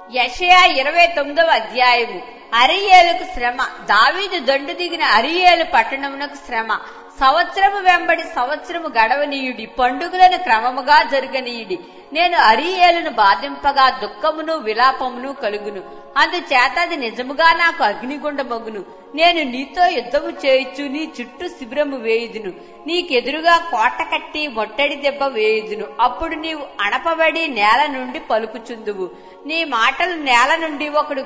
యెషయా 29వ అధ్యాయము. అరీయేలుకు శ్రమ. దావీదు దండు దిగిన అరీయేలు పట్టణమునకు శ్రమ. సంవత్సరము వెంబడి సంవత్సరము గడవనీయుడి, పండుగలను క్రమముగా జరగనీయుడి. నేను అరీయేలును బాధింపగా దుఃఖమును విలాపమును కలుగును. అందుచేత అది నిజముగా నాకు అగ్నిగుండమగును. నేను నీతో యుద్ధము చేయుచు నీ చుట్టూ శిబిరము వేయుదును. నీకెదురుగా కోట కట్టి మొట్టడి దెబ్బ వేయుదును. అప్పుడు నీవు అణపబడి నేల నుండి పలుకుచుందువు. నీ మాటలు నేల నుండి ఒకడు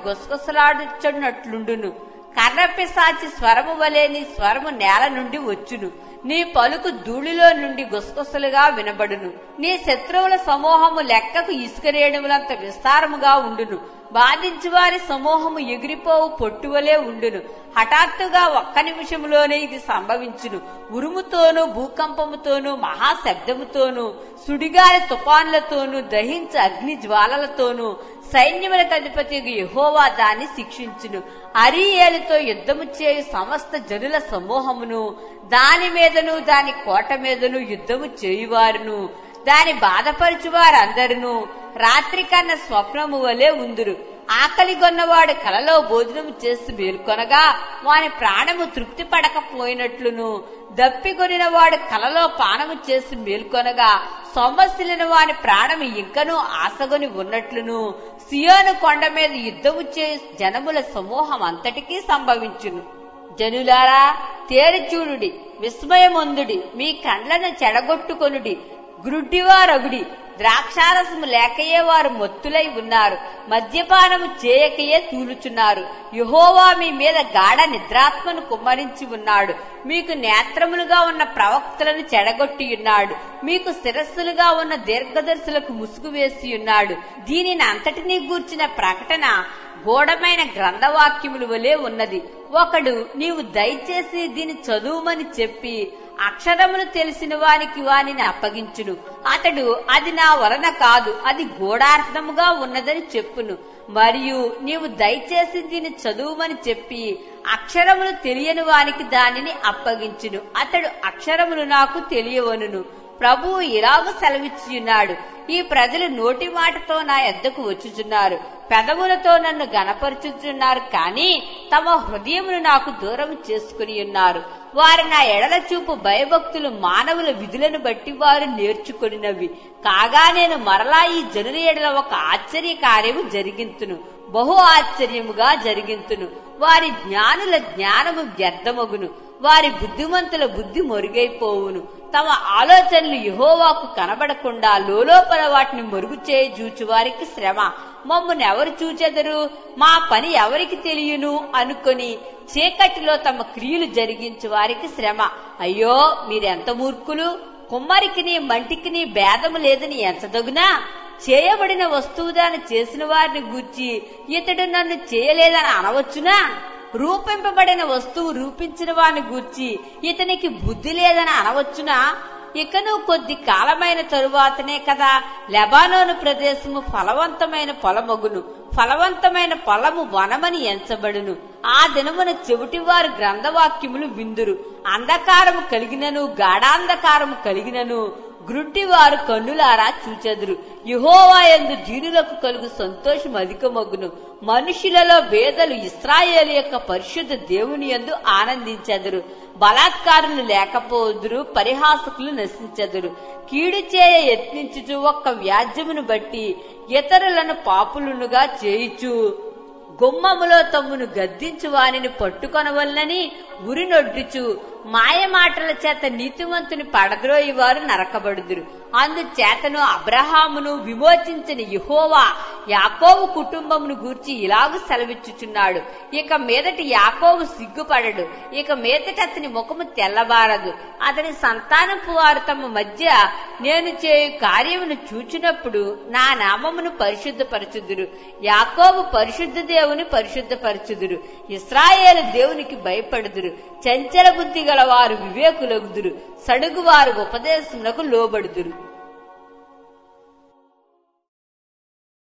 గుసగుసలాడుచున్నట్లుండును. కర్రపిశాచి స్వరము వలె నీ స్వరము నేల నుండి వచ్చును. నీ పలుకు ధూళిలో నుండి గుసగుసలుగా వినబడును. నీ శత్రువుల సమూహము లెక్కకు ఇసుకరేణువులంత విస్తారముగా ఉండును. బాధించువారి సమూహము ఎగిరిపోవు పొట్టువలే ఉండును. హఠాత్తుగా ఒక్క నిమిషములోనే ఇది సంభవించును. ఉరుముతోనూ భూకంపముతోనూ మహాశబ్దముతోనూ సుడిగాలి తుఫాన్లతోనూ దహించు అగ్ని జ్వాలలతోనూ సైన్యములకు అధిపతి యెహోవా దాన్ని శిక్షించును. అరీయేలుతో యుద్ధము చేయు సమస్త జనుల సమూహమును, దాని మీదను దాని కోట మీదను యుద్ధము చేయువారును, దాని బాధపరచువారందరును రాత్రి కన్నా స్వప్నము వలె ఉందురు. ఆకలిగొన్నవాడు కలలో భోజనము చేసి మేల్కొనగా వాని ప్రాణము తృప్తి పడకపోయినట్లును, దప్పికొనిన వాడు కలలో పానము చేసి మేల్కొనగా సొమ్మసిలిన వాని ప్రాణము ఇంకనూ ఆశగొని ఉన్నట్లును సియోను కొండ మీద యుద్ధము చే జనముల సమూహం అంతటికీ సంభవించును. జనులారా, తేరిచూడుడి, విస్మయమొందుడి, మీ కండ్లను చెడగొట్టుకొనుడి, గ్రుడ్డివారగుడి. ద్రాక్షారసము లేకయే వారు మొత్తులై ఉన్నారు, మద్యపానము చేయకయే తూలుచున్నారు. యెహోవా మీ మీద గాఢ నిద్రాత్మను కుమ్మరించి ఉన్నాడు. మీకు నేత్రములుగా ఉన్న ప్రవక్తలను చెడగొట్టియున్నాడు. మీకు శిరస్సులుగా ఉన్న దీర్ఘదర్శులకు ముసుగు వేసి ఉన్నాడు. దీనిని అంతటినీ గూర్చిన ప్రకటన గూఢమైన గ్రంథవాక్యముల వలె ఉన్నది. ఒకడు నీవు దయచేసి దీని చదువుమని చెప్పి అక్షరములు తెలిసిన వానికి వానిని అప్పగించును. అతడు అది నా వలన కాదు, అది గూఢార్థముగా ఉన్నదని చెప్పును. మరియు నీవు దయచేసి దీన్ని చదువుమని చెప్పి అక్షరములు తెలియని వానికి దానిని అప్పగించును. అతడు అక్షరములు నాకు తెలియవనును. ప్రభువు ఇలాగ సెలవిచ్చియున్నాడు, ఈ ప్రజలు నోటి మాటతో నా యొద్దకు వచ్చుచున్నారు, పెదవులతో నన్ను గణపరుచుచున్నారు, కాని తమ హృదయమును నాకు దూరం చేసుకుని ఉన్నారు. వారి నా ఎడల చూపు భయభక్తులు మానవుల విధులను బట్టి వారు నేర్చుకొనినవి. కాగా నేను మరలా ఈ జనుల ఎడల ఒక ఆశ్చర్య కార్యము జరిగింతును, బహు ఆశ్చర్యముగా జరిగింతును. వారి జ్ఞానుల జ్ఞానము వ్యర్థమగును, వారి బుద్ధిమంతుల బుద్ధి మొరుగైపోవును. తమ ఆలోచనలు యెహోవాకు కనబడకుండా లోలోపల వాటిని మరుగు చేయ జూచు వారికి శ్రమ. మమ్మల్ని ఎవరు చూచెదరు, మా పని ఎవరికి తెలియను అనుకొని చీకటిలో తమ క్రియలు జరిగించు వారికి శ్రమ. అయ్యో, మీరెంత మూర్ఖులు! కుమ్మరికిని మంటికిని భేదము లేదని ఎంచదగునా? చేయబడిన వస్తువు దాన్ని చేసిన వారిని గూర్చి ఇతడు నన్ను చేయలేదని అనవచ్చునా? రూపింపబడిన వస్తువు రూపించిన వారిని గూర్చి ఇతనికి బుద్ధి లేదని అనవచ్చునా? ఇకను కొద్ది కాలమైన తరువాతనే కదా లెబానోను ప్రదేశము ఫలవంతమైన పొలమగును, ఫలవంతమైన పొలము వనమని ఎంచబడును. ఆ దినమున చెవిటివారు గ్రంథవాక్యములు విందురు. అంధకారము కలిగినను గాఢాంధకారము కలిగినను గ్రుడ్డివారు కన్నులారా చూచెదరు. యెహోవా యందు దీనులకు కలుగు సంతోషం అధికమగును. మనుషులలో భేదలు ఇశ్రాయేలు యొక్క పరిశుద్ధ దేవుని యందు ఆనందించెదరు. బలాత్కారులు లేకపోదురు, పరిహాసకులు నశించెదరు. కీడు చేయ యత్నించుచు ఒక్క వ్యాజ్యమును బట్టి ఇతరులను పాపులునుగా చేయుచు గుమ్మములో తమ్మును గద్దించు వానిని పట్టుకొనవలనని ఉరినొడ్డుచు మాయమాటల చేత నీతిమంతుని పడద్రోయి వారు నరకబడుదురు. అందుచేతను అబ్రహామును విమోచించిన యెహోవా యాకోబు కుటుంబమును గూర్చి ఇలాగు సెలవిచ్చుచున్నాడు, ఇక మీదటి యాకోబు సిగ్గుపడడు, ఇక మీదటి అతని ముఖము తెల్లబారదు. అతని సంతానపు వారు తమ మధ్య నేను చేయు కార్యమును చూచినప్పుడు నా నామమును పరిశుద్ధపరచుదురు. యాకోబు పరిశుద్ధ దేవుని పరిశుద్ధపరచుదురు. ఇశ్రాయేలు దేవునికి భయపడుదురు. చంచల బుద్ధి గల వారు వివేకులగుదురు. సడుగువారు ఉపదేశమునకు లోబడుదురు.